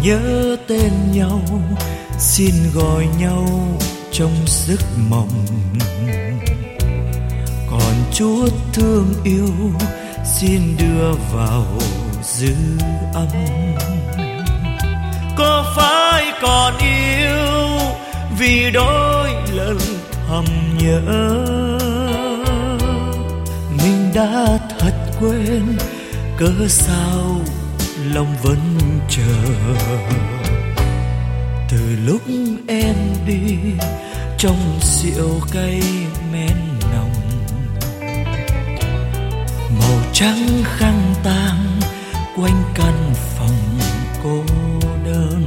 nhớ tên nhau, xin gọi nhau trong giấc mộng. Còn chút thương yêu xin đưa vào dư âm. Có phải còn yêu vì đôi lần thầm nhớ, mình đã thật quên cớ sao lòng vẫn chờ. Từ lúc em đi trong rượu cay men nồng, màu trắng khăn tang quanh căn phòng cô đơn.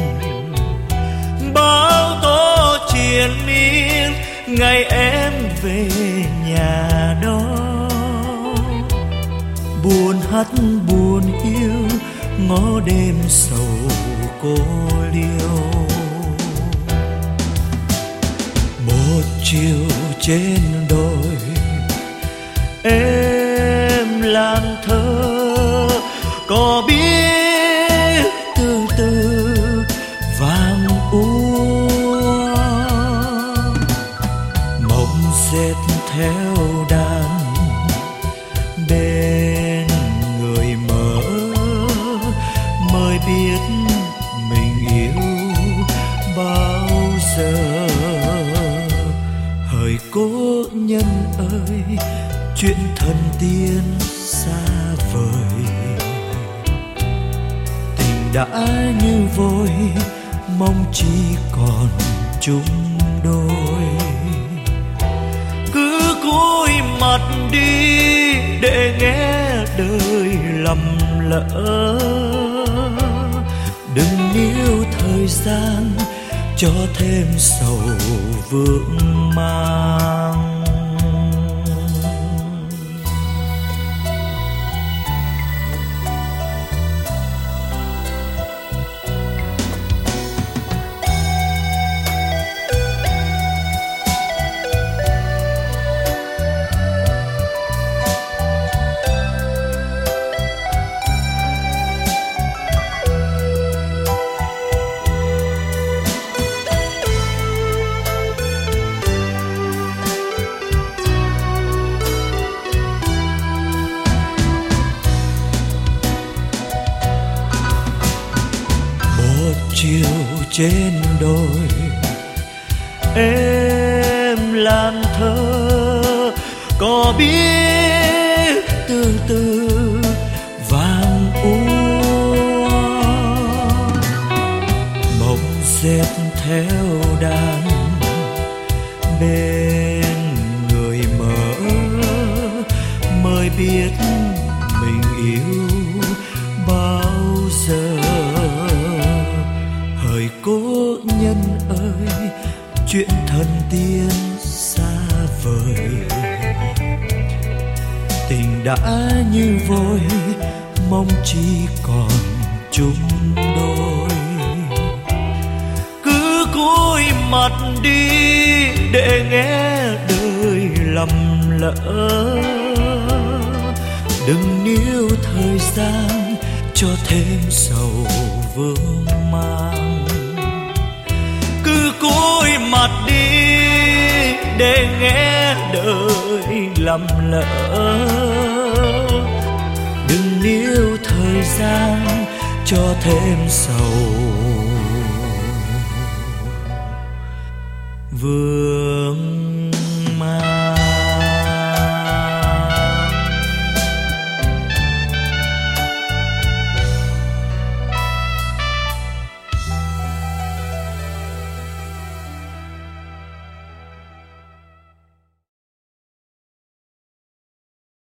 Bao tố triền miên ngày em về nhà đó, buồn hát buồn yêu ngó đêm sầu cô liêu. Một chiều trên đồi em làm thơ, có biết từ từ vàng úa. Mộng dệt theo đàn bên người mở, mới biết mình yêu bao giờ. Hỡi cố nhân ơi, chuyện thần tiên xa vời, tình đã như vôi mong chỉ còn chung đôi. Cứ cúi mặt đi để nghe đời lầm lỡ, đừng níu thời gian cho thêm sầu vương mang. Chiều trên đồi em làm thơ, có biết từ từ vàng úa. Mộng dệt theo đàn bên người mở, mới biết mình yêu bao giờ. Hỡi cố nhân ơi, chuyện thần tiên xa vời, tình đã như vôi mong chỉ còn chung đôi. Cứ cúi mặt đi để nghe đời lầm lỡ, đừng níu thời gian cho thêm sầu vương mang. Cứ cúi mặt đi để nghe đời lầm lỡ, đừng níu thời gian cho thêm sầu vương.